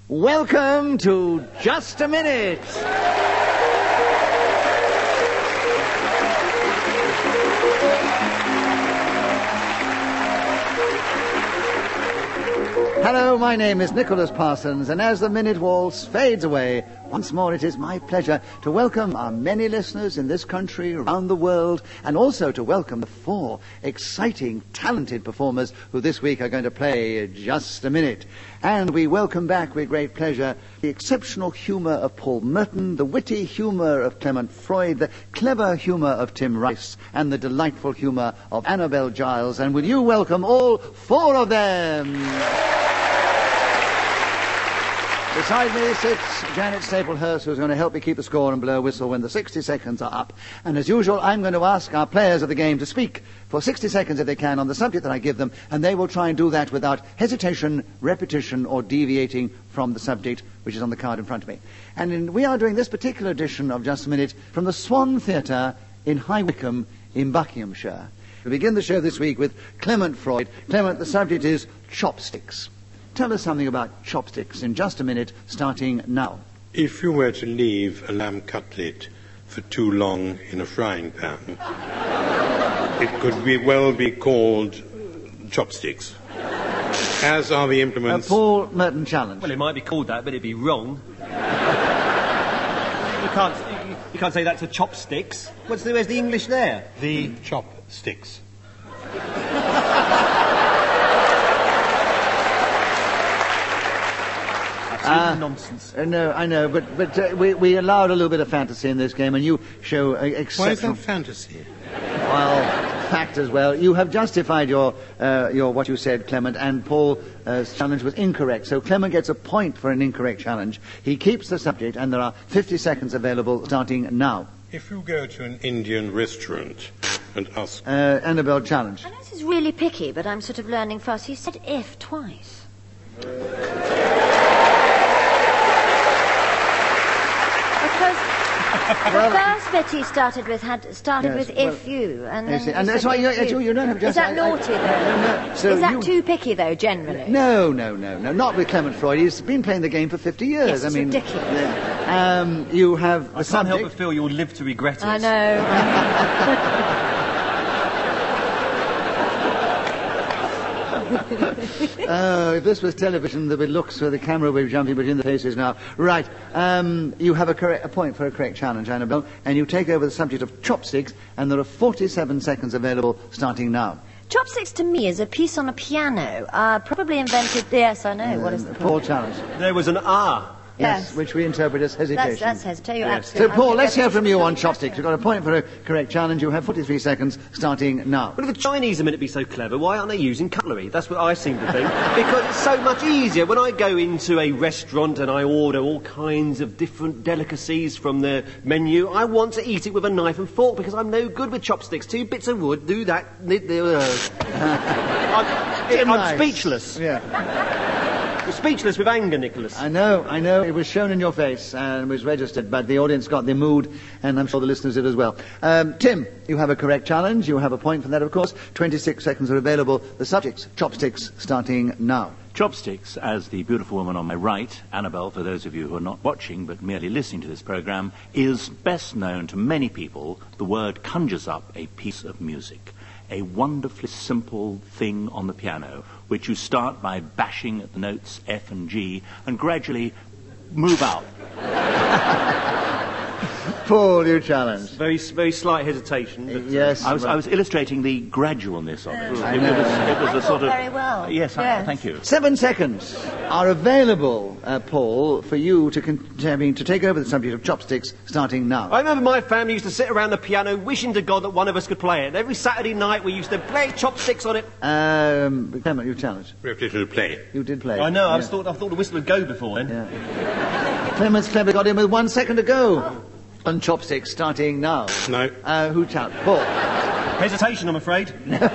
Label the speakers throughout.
Speaker 1: Welcome to Just a Minute. Hello, my name is Nicholas Parsons, and as the Minute Waltz fades away, once more it is my pleasure to welcome our many listeners in this country, around the world, and also to welcome the 4 exciting, talented performers who this week are going to play Just a Minute. And we welcome back with great pleasure the exceptional humour of Paul Merton, the witty humour of Clement Freud, the clever humour of Tim Rice, and the delightful humour of Annabel Giles. And will you welcome all 4 of them? Beside me sits Janet Staplehurst, who's going to help me keep the score and blow a whistle when the 60 seconds are up. And as usual, I'm going to ask our players of the game to speak for 60 seconds if they can on the subject that I give them, and they will try and do that without hesitation, repetition, or deviating from the subject which is on the card in front of me. And we are doing this particular edition of Just a Minute from the Swan Theatre in High Wycombe in Buckinghamshire. We begin the show this week with Clement Freud. Clement, the subject is chopsticks. Tell us something about chopsticks in just a minute, starting now.
Speaker 2: If you were to leave a lamb cutlet for too long in a frying pan, it could well be called chopsticks, as are the implements...
Speaker 1: Paul Merton challenge.
Speaker 3: Well, it might be called that, but it'd be wrong. You can't say that to chopsticks. Where's the English there?
Speaker 2: The chopsticks.
Speaker 3: Nonsense.
Speaker 1: No, I know, but we allowed a little bit of fantasy in this game, and you show exceptional...
Speaker 2: Why is that fantasy?
Speaker 1: Well, fact as well. You have justified your what you said, Clement, and Paul's challenge was incorrect. So Clement gets a point for an incorrect challenge. He keeps the subject, and there are 50 seconds available starting now.
Speaker 2: If you go to an Indian restaurant and ask...
Speaker 1: Annabel challenge.
Speaker 4: I know this is really picky, but I'm sort of learning fast. He said if twice. The first bit he started with if you, and then
Speaker 1: and that's why you don't have just...
Speaker 4: Is that naughty though?
Speaker 1: No. So
Speaker 4: is that too picky though? Generally?
Speaker 1: No. Not with Clement Freud. He's been playing the game for 50 years.
Speaker 4: Yes, it's ridiculous.
Speaker 1: Yeah. You have the
Speaker 3: I can't help
Speaker 1: subject.
Speaker 3: but feel you'll live to regret it.
Speaker 4: I know.
Speaker 1: If this was television, there would looks where the camera would be jumping between the faces now. Right. You have a point for a correct challenge, Annabel, and you take over the subject of chopsticks, and there are 47 seconds available starting now.
Speaker 4: Chopsticks to me is a piece on a piano, probably invented... Yes, I know. What is the
Speaker 1: Paul challenge.
Speaker 3: There was an R.
Speaker 4: Yes.
Speaker 1: Which we interpret as hesitation.
Speaker 4: That's hesitation.
Speaker 1: Yes. So, Paul, let's hear from you on chopsticks. You've got a point for a correct challenge. You have 43 seconds starting now.
Speaker 3: Well, if the Chinese are meant to be so clever, why aren't they using cutlery? That's what I seem to think. Because it's so much easier. When I go into a restaurant and I order all kinds of different delicacies from the menu, I want to eat it with a knife and fork because I'm no good with chopsticks. 2 bits of wood, do that. I'm speechless.
Speaker 1: Yeah.
Speaker 3: You're speechless with anger, Nicholas.
Speaker 1: I know. It was shown in your face and was registered, but the audience got the mood, and I'm sure the listeners did as well. Tim, you have a correct challenge. You have a point for that, of course. 26 seconds are available. The subjects, chopsticks, starting now.
Speaker 5: Chopsticks, as the beautiful woman on my right, Annabel, for those of you who are not watching but merely listening to this programme, is best known to many people. The word conjures up a piece of music. A wonderfully simple thing on the piano, which you start by bashing at the notes F and G and gradually move out.
Speaker 1: Paul, you challenge.
Speaker 3: Very slight hesitation. But,
Speaker 1: yes.
Speaker 5: I was illustrating the gradualness of it.
Speaker 1: It
Speaker 5: was a sort of...
Speaker 4: very well.
Speaker 5: Yes. Thank you.
Speaker 1: 7 seconds are available, Paul, for you to take over the subject of chopsticks starting now.
Speaker 3: I remember my family used to sit around the piano wishing to God that one of us could play it. Every Saturday night we used to play chopsticks on it.
Speaker 1: Clement, you challenged.
Speaker 2: Repetition to play.
Speaker 1: You did play.
Speaker 3: I know,
Speaker 1: Yeah.
Speaker 3: I thought the whistle would go before then.
Speaker 1: Yeah. Clement's clever got in with 1 second to go. On chopsticks starting now.
Speaker 2: No.
Speaker 1: Who challenged? Paul.
Speaker 3: Hesitation, I'm afraid.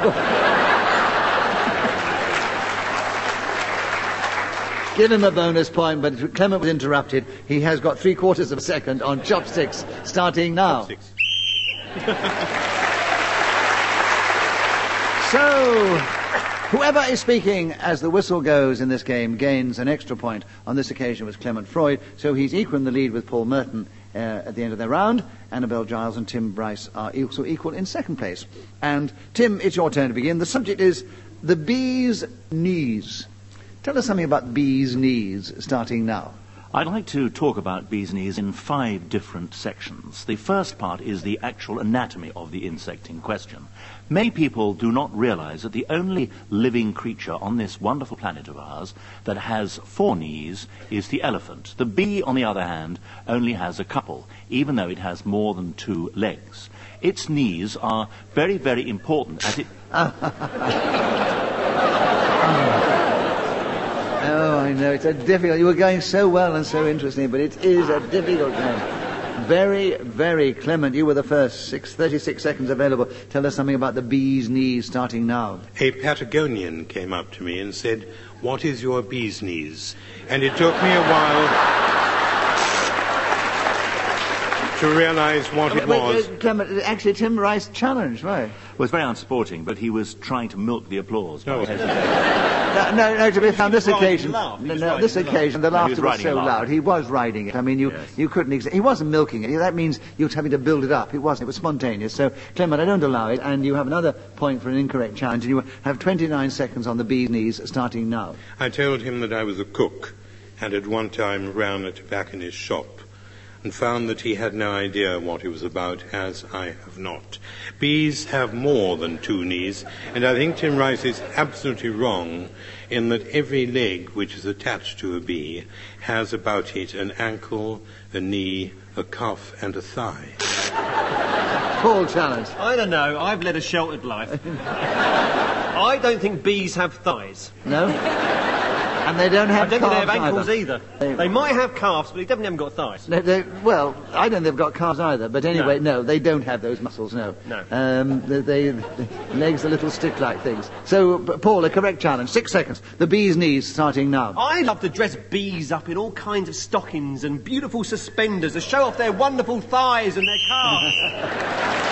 Speaker 1: Give him a bonus point, but Clement was interrupted. He has got 3/4 of a second on chopsticks starting now.
Speaker 2: Chopsticks.
Speaker 1: So, Whoever is speaking as the whistle goes in this game gains an extra point. On this occasion was Clement Freud, so he's equal in the lead with Paul Merton at the end of their round. Annabelle Giles and Tim Bryce are also equal in second place. And Tim, it's your turn to begin. The subject is the bee's knees. Tell us something about bee's knees, starting now.
Speaker 5: I'd like to talk about bees' knees in 5 different sections. The first part is the actual anatomy of the insect in question. Many people do not realize that the only living creature on this wonderful planet of ours that has 4 knees is the elephant. The bee, on the other hand, only has a couple, even though it has more than 2 legs. Its knees are very, very important as it...
Speaker 1: Oh, I know, it's a difficult... You were going so well and so interesting, but it is a difficult game. Very, very Clement. You were the first. 36 seconds available. Tell us something about the bee's knees, starting now.
Speaker 2: A Patagonian came up to me and said, "What is your bee's knees?" And it took me a while to realize what it was.
Speaker 1: Clement, actually, Tim Rice challenged, right?
Speaker 5: Well, it was very unsporting, but he was trying to milk the applause.
Speaker 2: No.
Speaker 1: No, to be fair, on this occasion,
Speaker 3: the
Speaker 1: the laughter was so loud. He was riding it. I mean, you couldn't... he wasn't milking it. That means you were having to build it up. It wasn't. It was spontaneous. So, Clement, I don't allow it, and you have another point for an incorrect challenge, and you have 29 seconds on the bee's knees, starting now.
Speaker 2: I told him that I was a cook, and at one time ran a tobacconist's shop, and found that he had no idea what it was about, as I have not. Bees have more than 2 knees, and I think Tim Rice is absolutely wrong in that every leg which is attached to a bee has about it an ankle, a knee, a cuff, and a thigh.
Speaker 1: Paul challenge.
Speaker 3: I don't know. I've led a sheltered life. I don't think bees have thighs.
Speaker 1: No? And they don't have
Speaker 3: I don't think they have
Speaker 1: calves
Speaker 3: ankles either. They might have calves, but they definitely haven't got thighs.
Speaker 1: Well, I don't think they've got calves either. But anyway, no, they don't have those muscles, no.
Speaker 3: No.
Speaker 1: The legs are little stick-like things. So, Paul, a correct challenge. 6 seconds. The bee's knees, starting now.
Speaker 3: I love to dress bees up in all kinds of stockings and beautiful suspenders to show off their wonderful thighs and their calves.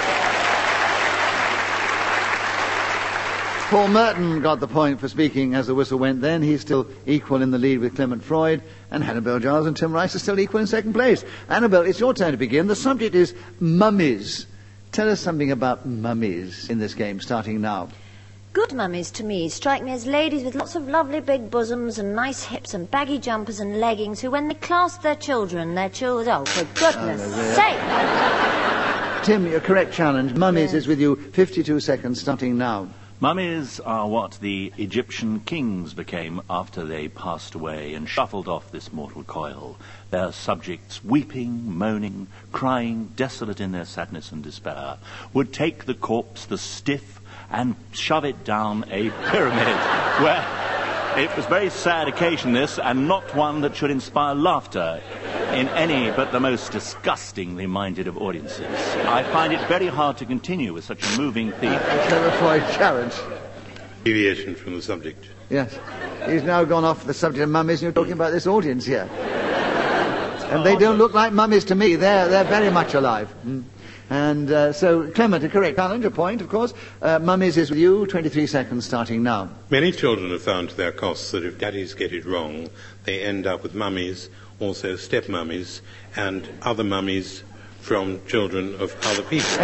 Speaker 1: Paul Merton got the point for speaking as the whistle went then. He's still equal in the lead with Clement Freud, and Annabelle Giles and Tim Rice are still equal in second place. Annabelle, it's your turn to begin. The subject is mummies. Tell us something about mummies in this game, starting now.
Speaker 4: Good mummies to me strike me as ladies with lots of lovely big bosoms and nice hips and baggy jumpers and leggings who, when they clasp their children, oh, for goodness sake!
Speaker 1: Tim, your correct challenge. Mummies is with you. 52 seconds, starting now.
Speaker 5: Mummies are what the Egyptian kings became after they passed away and shuffled off this mortal coil. Their subjects, weeping, moaning, crying, desolate in their sadness and despair, would take the corpse, the stiff, and shove it down a pyramid where it was a very sad occasion, this, and not one that should inspire laughter in any but the most disgustingly minded of audiences. I find it very hard to continue with such a moving theme.
Speaker 1: Clement Freud challenge.
Speaker 2: Deviation from the subject.
Speaker 1: Yes. He's now gone off the subject of mummies, and you're talking about this audience here. And they don't look like mummies to me. They're very much alive. And so, Clement, a correct challenge, a point, of course. Mummies is with you. 23 seconds, starting now.
Speaker 2: Many children have found to their costs that if daddies get it wrong, they end up with mummies, also step-mummies, and other mummies from children of other people.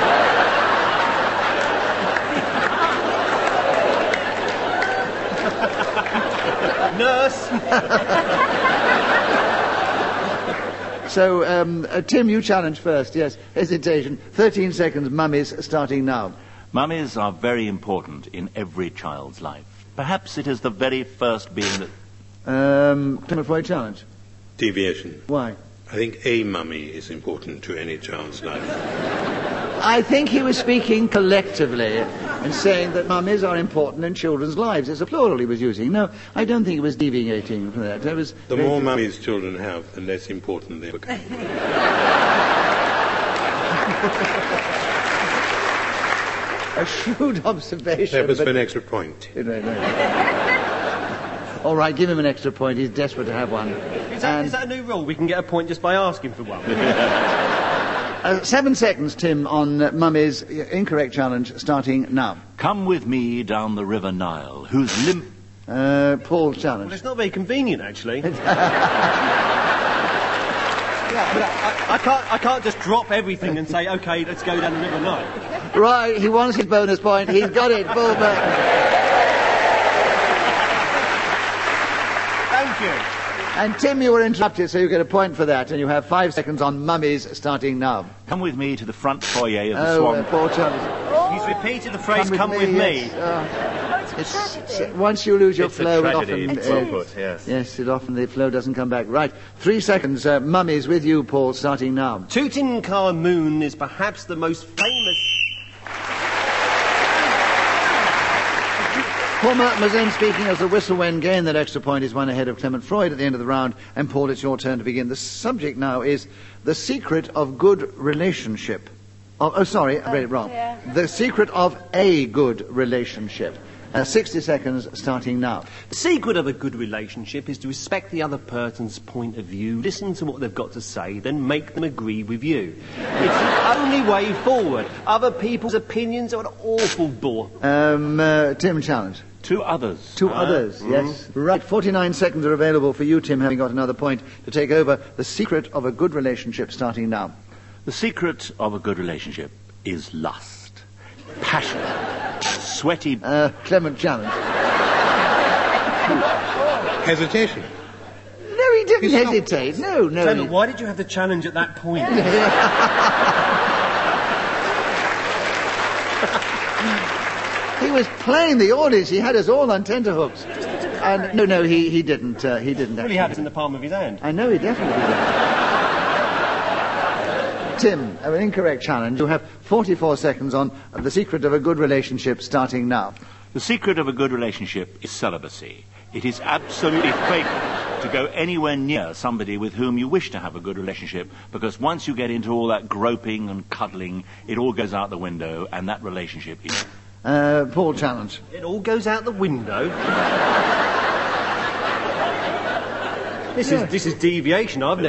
Speaker 3: Nurse!
Speaker 1: So, Tim, you challenge first, yes. Hesitation. 13 seconds, mummies, starting now.
Speaker 5: Mummies are very important in every child's life. Perhaps it is the very first being that...
Speaker 1: Clement Freud challenge.
Speaker 2: Deviation.
Speaker 1: Why?
Speaker 2: I think a mummy is important to any child's life.
Speaker 1: I think he was speaking collectively and saying that mummies are important in children's lives. It's a plural he was using. No, I don't think he was deviating from that.
Speaker 2: The more mummies children have, the less important they become.
Speaker 1: A shrewd observation.
Speaker 2: That was for an extra point.
Speaker 1: All right, give him an extra point. He's desperate to have one.
Speaker 3: Is that a new rule? We can get a point just by asking for one.
Speaker 1: 7 seconds, Tim, on Mummy's incorrect challenge, starting now.
Speaker 5: Come with me down the River Nile, whose
Speaker 1: Paul's challenge.
Speaker 3: Well, it's not very convenient, actually. I can't just drop everything and say, OK, let's go down the River Nile.
Speaker 1: Right, he wants his bonus point. He's got it, Paul Burton.
Speaker 3: Thank you.
Speaker 1: And Tim, you were interrupted, so you get a point for that, and you have 5 seconds on Mummies, starting now.
Speaker 5: Come with me to the front foyer of the Swan.
Speaker 1: Paul Challenge.
Speaker 3: He's repeated the phrase, come with me.
Speaker 4: Oh, it's a tragedy.
Speaker 1: Once you lose your
Speaker 3: It's
Speaker 1: flow,
Speaker 3: a tragedy.
Speaker 1: it often...
Speaker 3: It's well put, yes.
Speaker 1: Yes, the flow doesn't come back. Right, 3 seconds. Mummies with you, Paul, starting now.
Speaker 3: Tutankhamun is perhaps the most famous...
Speaker 1: Paul Merton was then speaking as the whistle when gained that extra point is one ahead of Clement Freud at the end of the round. And Paul, it's your turn to begin. The subject now is the secret of good relationship. I read it wrong.
Speaker 4: Yeah.
Speaker 1: The secret of a good relationship. 60 seconds starting now.
Speaker 3: The secret of a good relationship is to respect the other person's point of view, listen to what they've got to say, then make them agree with you. It's the only way forward. Other people's opinions are an awful bore.
Speaker 1: Tim Challenge.
Speaker 5: Two others.
Speaker 1: Yes. Right, 49 seconds are available for you, Tim, having got another point to take over. The secret of a good relationship starting now.
Speaker 5: The secret of a good relationship is lust, passion, sweaty...
Speaker 1: Clement Challenge.
Speaker 2: Hesitation.
Speaker 1: No, he didn't hesitate. No.
Speaker 3: Clement, why did you have the challenge at that point?
Speaker 1: He was playing the audience. He had us all on tenterhooks. And no, he didn't. He didn't.
Speaker 3: Well, he had it in the palm of his hand.
Speaker 1: I know he definitely did. Tim, an incorrect challenge. You have 44 seconds on the secret of a good relationship starting now.
Speaker 5: The secret of a good relationship is celibacy. It is absolutely fatal to go anywhere near somebody with whom you wish to have a good relationship, because once you get into all that groping and cuddling, it all goes out the window, and that relationship is...
Speaker 1: Paul Challenge.
Speaker 3: It all goes out the window. This is deviation. I've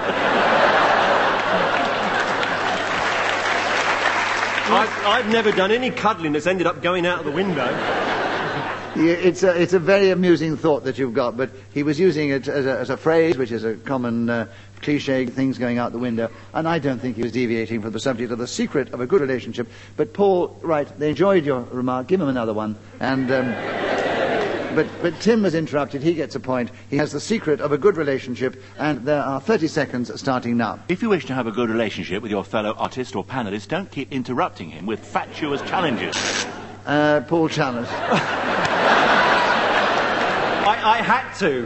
Speaker 3: never done any cuddling that's ended up going out of the window.
Speaker 1: Yeah, it's a very amusing thought that you've got, but he was using it as a phrase, which is a common cliche, things going out the window, and I don't think he was deviating from the subject of the secret of a good relationship. But Paul, right, they enjoyed your remark. Give him another one. And but Tim was interrupted. He gets a point. He has the secret of a good relationship, and there are 30 seconds starting now.
Speaker 5: If you wish to have a good relationship with your fellow artist or panelist, don't keep interrupting him with fatuous challenges.
Speaker 1: Paul Challenge.
Speaker 3: I had to.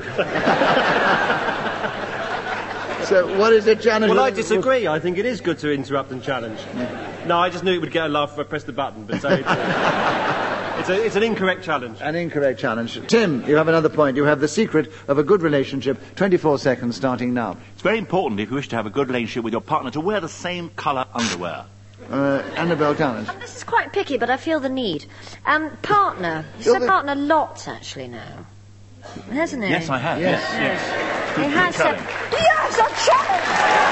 Speaker 1: So what is the challenge?
Speaker 3: Well, I disagree. I think it is good to interrupt and challenge. No, I just knew it would get a laugh if I pressed the button, but so it's an incorrect challenge.
Speaker 1: An incorrect challenge. Tim, you have another point. You have the secret of a good relationship. 24 seconds starting now.
Speaker 5: It's very important, if you wish to have a good relationship with your partner, to wear the same colour underwear.
Speaker 1: Annabelle Challenge.
Speaker 4: This is quite picky, but I feel the need. Partner. You said partner lots, actually, now. Hasn't he?
Speaker 5: Yes, I have.
Speaker 1: Yes.
Speaker 4: He has said... Yes, a challenge!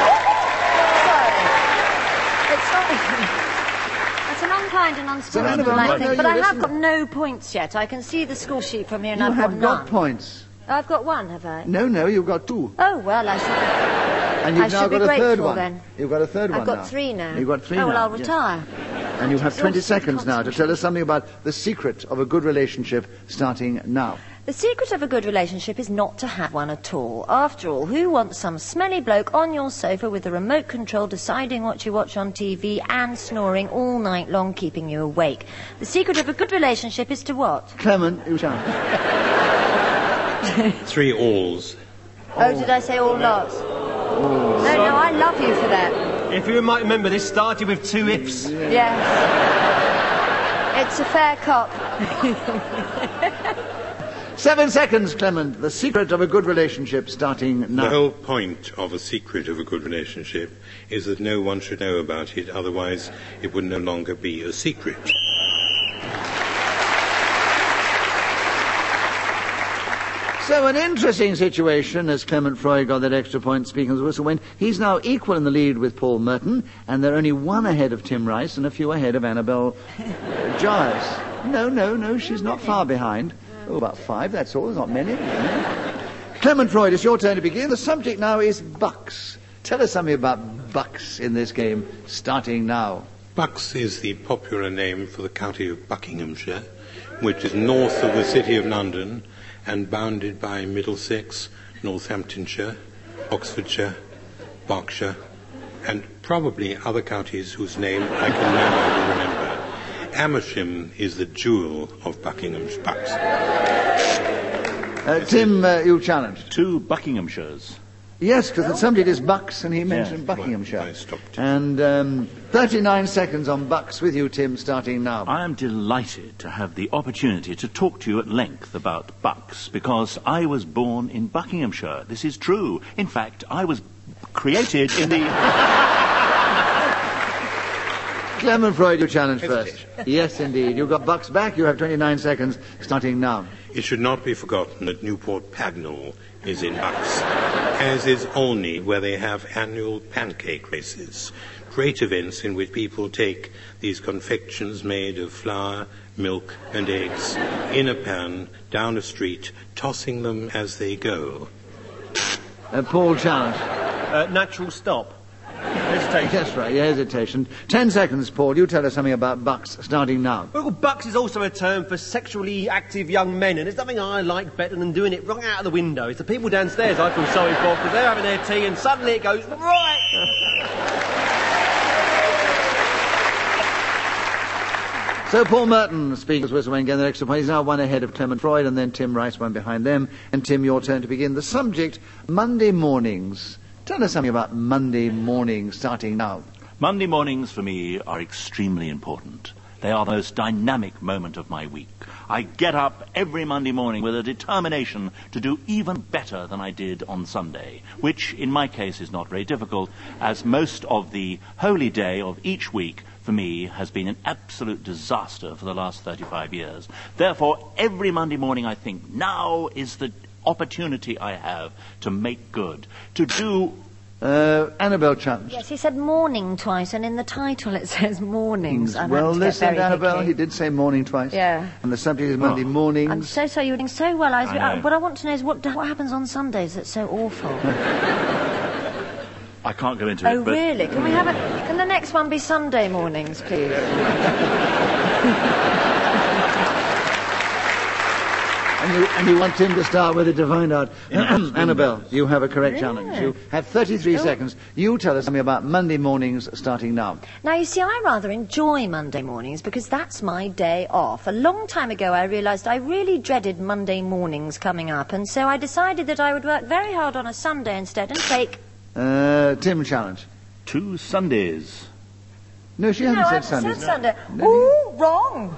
Speaker 4: It's not... That's an unkind and unsportsmanlike thing, but I have got no points yet. I can see the score sheet from here, and I've got none.
Speaker 1: You have got points.
Speaker 4: I've got one, have I?
Speaker 1: No, you've got 2.
Speaker 4: Oh, well, I should...
Speaker 1: And you've now got a third one.
Speaker 4: Then.
Speaker 1: You've got a third one
Speaker 4: I've got
Speaker 1: now.
Speaker 4: 3 now.
Speaker 1: You've got 3
Speaker 4: now.
Speaker 1: now.
Speaker 4: Oh, well, I'll retire.
Speaker 1: And you have 20 seconds now to tell us something about the secret of a good relationship starting now.
Speaker 4: The secret of a good relationship is not to have one at all. After all, who wants some smelly bloke on your sofa with a remote control deciding what you watch on TV and snoring all night long, keeping you awake? The secret of a good relationship is to what?
Speaker 1: Clement, you shall.
Speaker 2: 3 alls.
Speaker 4: Oh, did I say all lots? No, I love you for that.
Speaker 3: If you might remember, this started with 2 ifs.
Speaker 4: Yes. It's a fair cop.
Speaker 1: 7 seconds, Clement. The secret of a good relationship starting now.
Speaker 2: The whole point of a secret of a good relationship is that no one should know about it, otherwise it would no longer be a secret.
Speaker 1: So an interesting situation as Clement Freud got that extra point speaking of the whistle when he's now equal in the lead with Paul Merton, and they're only one ahead of Tim Rice and a few ahead of Annabelle Giles. No, she's not far behind. Oh, about 5, that's all. There's not many. Clement Freud, it's your turn to begin. The subject now is Bucks. Tell us something about Bucks in this game, starting now.
Speaker 2: Bucks is the popular name for the county of Buckinghamshire, which is north of the city of London and bounded by Middlesex, Northamptonshire, Oxfordshire, Berkshire, and probably other counties whose name I can now remember. Amersham is the jewel of Buckingham's Bucks.
Speaker 1: Tim, you challenged.
Speaker 5: 2 Buckinghamshires.
Speaker 1: Yes, because the subject is Bucks, and he mentioned Buckinghamshire.
Speaker 2: I stopped.
Speaker 1: And 39 seconds on Bucks with you, Tim, starting now.
Speaker 5: I am delighted to have the opportunity to talk to you at length about Bucks, because I was born in Buckinghamshire. This is true. In fact, I was created in the...
Speaker 1: Clement Freud, you challenge first. Yes, indeed. You've got Bucks back. You have 29 seconds, starting now.
Speaker 2: It should not be forgotten that Newport Pagnell is in Bucks, as is Olney, where they have annual pancake races, great events in which people take these confections made of flour, milk and eggs in a pan down a street, tossing them as they go.
Speaker 1: Paul challenge.
Speaker 3: Natural stop. Hesitation.
Speaker 1: That's right, yeah, hesitation. 10 seconds, Paul. You tell us something about Bucks, starting now.
Speaker 3: Well, Bucks is also a term for sexually active young men, and there's nothing I like better than doing it right out of the window. It's the people downstairs I feel sorry for, because they're having their tea and suddenly it goes right.
Speaker 1: So Paul Merton, speaking as whistle when getting the extra point. He's now one ahead of Clement Freud, and then Tim Rice one behind them. And Tim, your turn to begin. The subject, Monday mornings. Tell us something about Monday mornings, starting now.
Speaker 5: Monday mornings for me are extremely important. They are the most dynamic moment of my week. I get up every Monday morning with a determination to do even better than I did on Sunday, which in my case is not very difficult, as most of the holy day of each week for me has been an absolute disaster for the last 35 years. Therefore, every Monday morning I think, now is the opportunity I have to make good, to do...
Speaker 1: Annabelle challenged.
Speaker 4: Yes, he said morning twice, and in the title it says mornings.
Speaker 1: Well, listen, Annabelle, he did say morning twice.
Speaker 4: Yeah.
Speaker 1: And the subject is Monday mornings.
Speaker 4: I'm so sorry, you're doing so well.
Speaker 5: I know.
Speaker 4: What I want to know is what happens on Sundays that's so awful.
Speaker 5: I can't go into it, but...
Speaker 4: Really? Can the next one be Sunday mornings, please?
Speaker 1: And you want him to start with it to find out. Annabelle, you have a correct challenge. You have 33 seconds. You tell us something about Monday mornings starting now.
Speaker 4: Now, you see, I rather enjoy Monday mornings because that's my day off. A long time ago, I realised I really dreaded Monday mornings coming up, and so I decided that I would work very hard on a Sunday instead and take...
Speaker 1: Tim challenge.
Speaker 5: 2 Sundays.
Speaker 1: No, she hasn't said
Speaker 4: I
Speaker 1: Sundays.
Speaker 4: said Sunday. Ooh, wrong.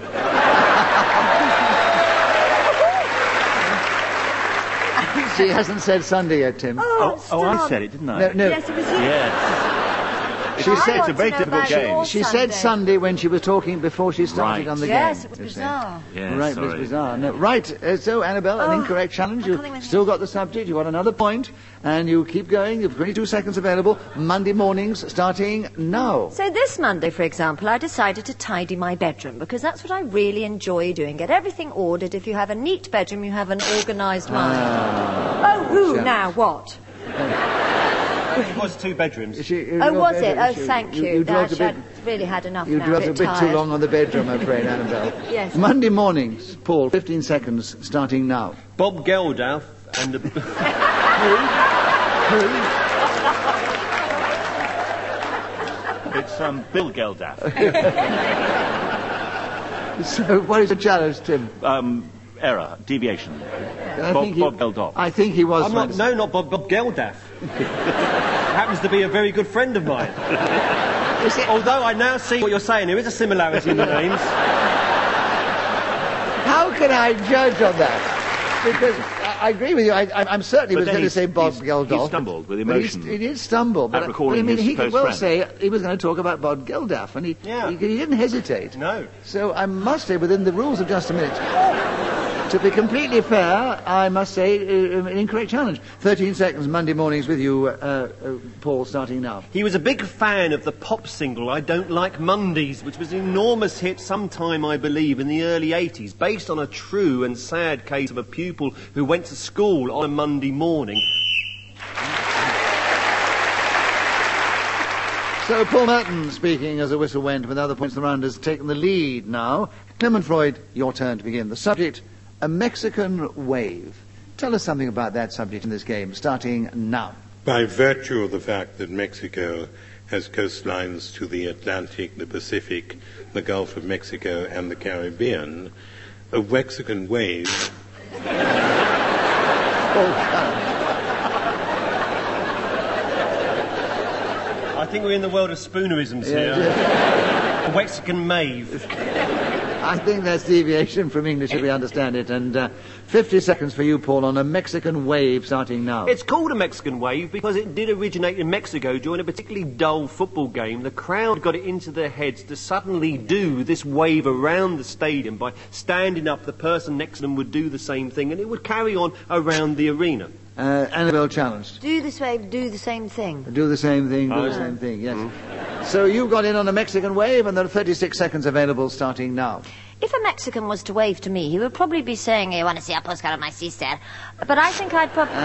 Speaker 1: She hasn't said Sunday yet, Tim.
Speaker 5: Oh, I said it, didn't I?
Speaker 1: No.
Speaker 4: Yes, it was you.
Speaker 5: Yes.
Speaker 1: She said
Speaker 5: it's a very difficult game.
Speaker 1: She said Sunday when she was talking before she started
Speaker 5: Right.
Speaker 1: on the
Speaker 4: Yes,
Speaker 1: game.
Speaker 4: it was bizarre.
Speaker 5: Yes,
Speaker 1: Right, it was
Speaker 5: sorry.
Speaker 1: bizarre. No, right, so Annabelle, an incorrect challenge.
Speaker 4: I
Speaker 1: You've
Speaker 4: can't even
Speaker 1: still got the subject. You've got another point, and you keep going. You've 22 seconds available. Monday mornings starting now.
Speaker 4: So this Monday, for example, I decided to tidy my bedroom because that's what I really enjoy doing. Get everything ordered. If you have a neat bedroom, you have an organised mind. Oh, who
Speaker 1: Sure.
Speaker 4: now? What?
Speaker 3: It was 2 bedrooms.
Speaker 4: Oh, was it? Oh, thank you.
Speaker 1: You dwelt a bit,
Speaker 4: I'd really had enough
Speaker 1: you
Speaker 4: now.
Speaker 1: dwelt a bit too
Speaker 4: tired.
Speaker 1: long on the bedroom, I'm afraid, Annabelle.
Speaker 4: Yes.
Speaker 1: Monday mornings, Paul, 15 seconds starting now.
Speaker 3: Bob Geldof and the...
Speaker 5: It's Bill Geldof.
Speaker 1: So, what is the challenge, Tim?
Speaker 5: Error, deviation.
Speaker 1: I
Speaker 5: Bob
Speaker 1: think
Speaker 5: Geldof.
Speaker 1: I think he was.
Speaker 3: not Bob Geldof. Happens to be a very good friend of mine. Although I now see what you're saying, there is a similarity in the names.
Speaker 1: How can I judge on that? Because I agree with you. I'm certainly
Speaker 5: But
Speaker 1: was
Speaker 5: then
Speaker 1: going to say Bob
Speaker 5: he
Speaker 1: Geldof.
Speaker 5: stumbled with
Speaker 1: But
Speaker 5: emotion.
Speaker 1: He did stumble. But
Speaker 5: At recalling
Speaker 1: I mean,
Speaker 5: his
Speaker 1: he could
Speaker 5: close
Speaker 1: well
Speaker 5: friend.
Speaker 1: say he was going to talk about Bob Geldof, and he didn't hesitate.
Speaker 3: No.
Speaker 1: So I must say, within the rules of just a minute. To be completely fair, I must say, an incorrect challenge. 13 seconds, Monday mornings with you, Paul, starting now.
Speaker 3: He was a big fan of the pop single I Don't Like Mondays, which was an enormous hit sometime, I believe, in the early 80s, based on a true and sad case of a pupil who went to school on a Monday morning.
Speaker 1: So Paul Merton speaking as the whistle went, with other points in the round, has taken the lead now. Clement Freud, your turn to begin. The subject, a Mexican wave. Tell us something about that subject in this game, starting now.
Speaker 2: By virtue of the fact that Mexico has coastlines to the Atlantic, the Pacific, the Gulf of Mexico, and the Caribbean, a Mexican wave...
Speaker 3: I think we're in the world of spoonerisms here. A Mexican mave.
Speaker 1: I think that's deviation from English if we understand it. And 50 seconds for you, Paul, on a Mexican wave starting now.
Speaker 3: It's called a Mexican wave because it did originate in Mexico during a particularly dull football game. The crowd got it into their heads to suddenly do this wave around the stadium. By standing up, the person next to them would do the same thing, and it would carry on around the arena.
Speaker 1: Annabelle challenged.
Speaker 4: Do this wave, do the same thing.
Speaker 1: Do the same thing, do the same thing, yes. So you got in on a Mexican wave, and there are 36 seconds available starting now.
Speaker 4: If a Mexican was to wave to me, he would probably be saying, "You want to see a postcard of my sister?" But I think I'd probably...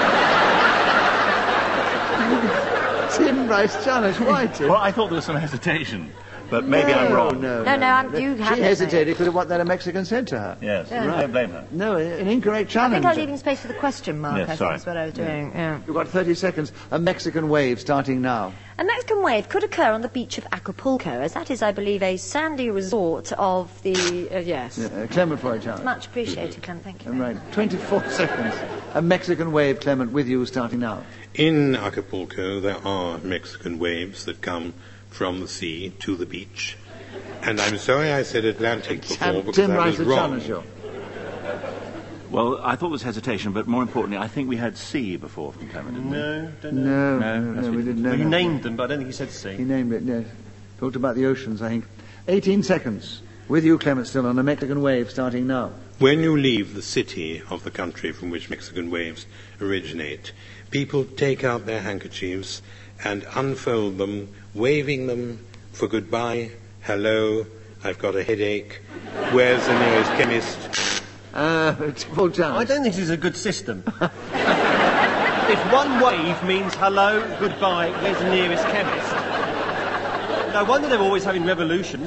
Speaker 1: Tim Rice challenge, why, Tim?
Speaker 5: Well, I thought there was some hesitation, but maybe I'm wrong.
Speaker 4: No, you have
Speaker 1: She hesitated because of what that Mexican said to her.
Speaker 5: Yes, I don't blame her.
Speaker 1: No, an incorrect
Speaker 4: I
Speaker 1: challenge.
Speaker 4: think I was leaving space for the question mark.
Speaker 5: Yes,
Speaker 4: I
Speaker 5: sorry.
Speaker 4: think that's what I was doing. Yeah.
Speaker 1: You've got 30 seconds. A Mexican wave starting now.
Speaker 4: A Mexican wave could occur on the beach of Acapulco, as that is, I believe, a sandy resort of the... yes.
Speaker 1: Clement for a challenge.
Speaker 4: Much appreciated, Clem. Thank you.
Speaker 1: Right. 24 seconds. A Mexican wave, Clement, with you starting now.
Speaker 2: In Acapulco, there are Mexican waves that come from the sea to the beach. And I'm sorry I said Atlantic before because
Speaker 1: Tim
Speaker 2: I
Speaker 1: Rice,
Speaker 2: was
Speaker 1: the
Speaker 2: wrong.
Speaker 1: challenger.
Speaker 5: Well, I thought it was hesitation, but more importantly, I think we had C before from Clement, didn't we?
Speaker 1: No, we didn't know.
Speaker 3: Well, you named them, but I don't think you said
Speaker 1: He
Speaker 3: C.
Speaker 1: named it, yes. Talked about the oceans, I think. 18 seconds. With you, Clement, still on a Mexican wave starting now.
Speaker 2: When you leave the city of the country from which Mexican waves originate, people take out their handkerchiefs and unfold them, waving them for goodbye, hello, I've got a headache, where's the nearest chemist?
Speaker 1: Full challenge.
Speaker 3: I don't think this is a good system. If one wave means hello, goodbye, where's the nearest chemist? No wonder they're always having revolutions.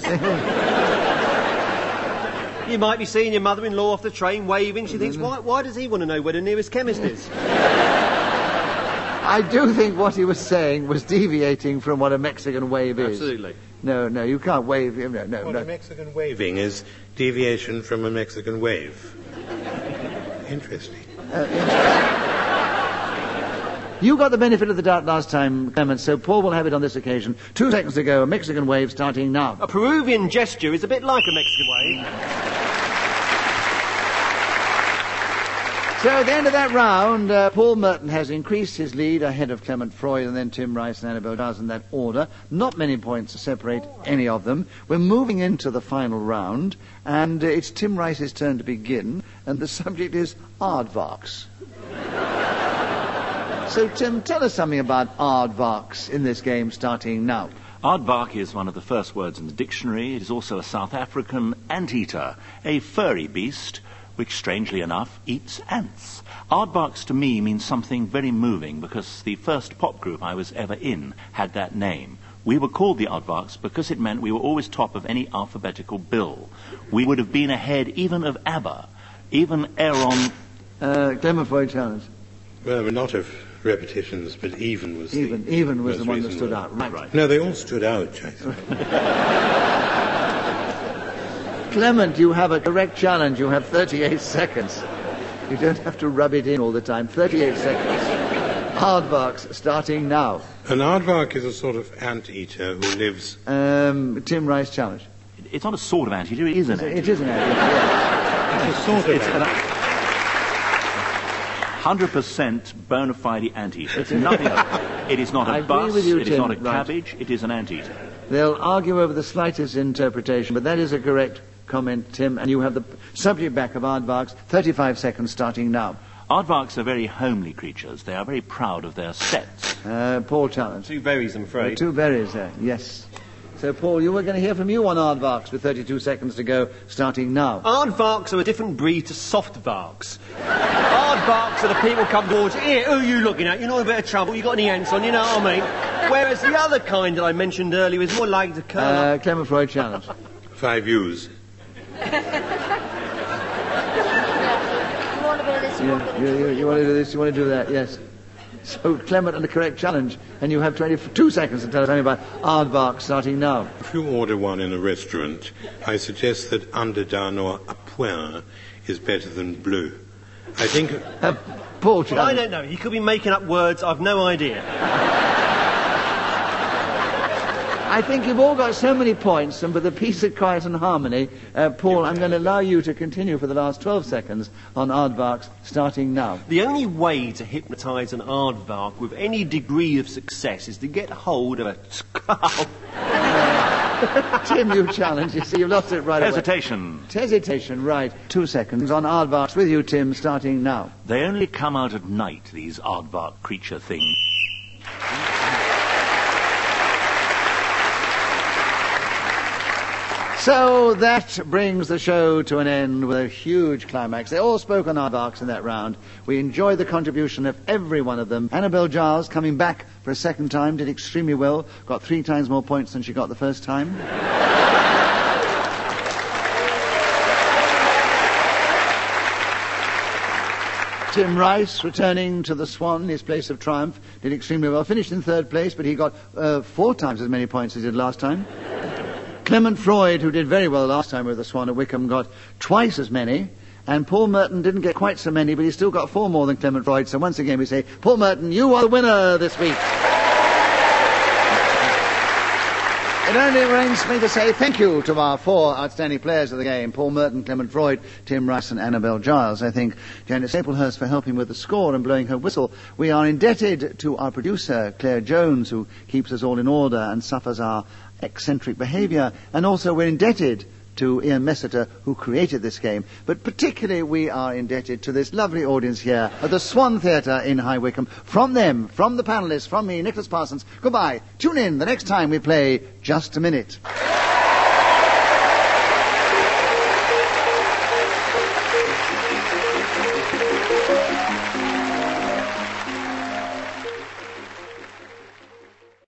Speaker 3: You might be seeing your mother-in-law off the train waving. She thinks, why does he want to know where the nearest chemist is?
Speaker 1: I do think what he was saying was deviating from what a Mexican wave is.
Speaker 3: Absolutely.
Speaker 1: No, you can't wave. No.
Speaker 2: Well, a Mexican waving is deviation from a Mexican wave. Interesting.
Speaker 1: You got the benefit of the doubt last time, Clement, so Paul will have it on this occasion. 2 seconds to go. A Mexican wave starting now.
Speaker 3: A Peruvian gesture is a bit like a Mexican wave.
Speaker 1: So at the end of that round, Paul Merton has increased his lead ahead of Clement Freud and then Tim Rice and Annabelle Dawes in that order. Not many points to separate any of them. We're moving into the final round, and it's Tim Rice's turn to begin, and the subject is aardvarks. So, Tim, tell us something about aardvarks in this game starting now.
Speaker 5: Aardvark is one of the first words in the dictionary. It is also a South African anteater, a furry beast which, strangely enough, eats ants. Aardvarks to me means something very moving because the first pop group I was ever in had that name. We were called the Aardvarks because it meant we were always top of any alphabetical bill. We would have been ahead even of ABBA, even Aaron...
Speaker 1: Clement Freud challenge.
Speaker 2: Well, there were not of repetitions, but even was
Speaker 1: Even was the one that stood out. Right.
Speaker 2: No, they all stood out, I think.
Speaker 1: Clement, you have a correct challenge. You have 38 seconds. You don't have to rub it in all the time. 38 seconds. Aardvarks starting now.
Speaker 2: An aardvark is a sort of anteater who lives...
Speaker 1: Tim Rice challenge.
Speaker 5: It's not a sort of anteater, it is an anteater.
Speaker 1: It is an anteater, yeah.
Speaker 2: It's a sort of anteater.
Speaker 5: 100% bona fide anteater. It's nothing else. It is not
Speaker 1: I
Speaker 5: a
Speaker 1: agree
Speaker 5: bus,
Speaker 1: with you,
Speaker 5: it is
Speaker 1: Tim.
Speaker 5: not a
Speaker 1: Right.
Speaker 5: cabbage, it is an anteater.
Speaker 1: They'll argue over the slightest interpretation, but that is a correct comment, Tim, and you have the subject back of aardvarks. 35 seconds starting now.
Speaker 5: Aardvarks are very homely creatures. They are very proud of their sets.
Speaker 1: Paul challenge.
Speaker 3: 2 berries, I'm afraid.
Speaker 1: 2 berries there, yes. So, Paul, you were going to hear from you on aardvarks with 32 seconds to go, starting now.
Speaker 3: Aardvarks are a different breed to softvarks. Aardvarks are the people come towards you. Here, who are you looking at? You're not in a bit of trouble. You got any ants on, you know what I mean? Whereas the other kind that I mentioned earlier is more like the curl.
Speaker 1: Clement Freud challenge.
Speaker 2: 5 views.
Speaker 4: You want a bit of this, you want a bit of this.
Speaker 1: You want to do this, you want to do that, yes. So, Clement, and the correct challenge, and you have 22 seconds to tell us about aardvark, starting now.
Speaker 2: If you order one in a restaurant, I suggest that underdone or à point is better than bleu. I think...
Speaker 1: Paul
Speaker 3: Well,
Speaker 1: challenge.
Speaker 3: I don't know. He could be making up words. I've no idea.
Speaker 1: I think you've all got so many points, and with a piece of quiet and harmony, Paul, I'm going to allow you to continue for the last 12 seconds on aardvarks, starting now.
Speaker 3: The only way to hypnotise an aardvark with any degree of success is to get hold of a skull.
Speaker 1: Tim, you challenge. You see, you've lost it right
Speaker 5: Hesitation.
Speaker 1: away. Hesitation, right. 2 seconds on aardvarks with you, Tim, starting now.
Speaker 5: They only come out at night, these aardvark creature things.
Speaker 1: So that brings the show to an end with a huge climax. They all spoke on aardvarks in that round. We enjoyed the contribution of every one of them. Annabel Giles, coming back for a second time, did extremely well. Got 3 times more points than she got the first time. Tim Rice, returning to the Swan, his place of triumph, did extremely well. Finished in 3rd place, but he got 4 times as many points as he did last time. Clement Freud, who did very well last time with the Swan at Wickham, got twice as many. And Paul Merton didn't get quite so many, but he still got 4 more than Clement Freud. So once again we say, Paul Merton, you are the winner this week. It only remains for me to say thank you to our 4 outstanding players of the game, Paul Merton, Clement Freud, Tim Rice and Annabel Giles. I thank Janet Staplehurst for helping with the score and blowing her whistle. We are indebted to our producer, Claire Jones, who keeps us all in order and suffers our eccentric behaviour, and also we're indebted to Ian Messiter, who created this game. But particularly we are indebted to this lovely audience here at the Swan Theatre in High Wycombe. From them, from the panellists, from me, Nicholas Parsons, goodbye. Tune in the next time we play Just a Minute.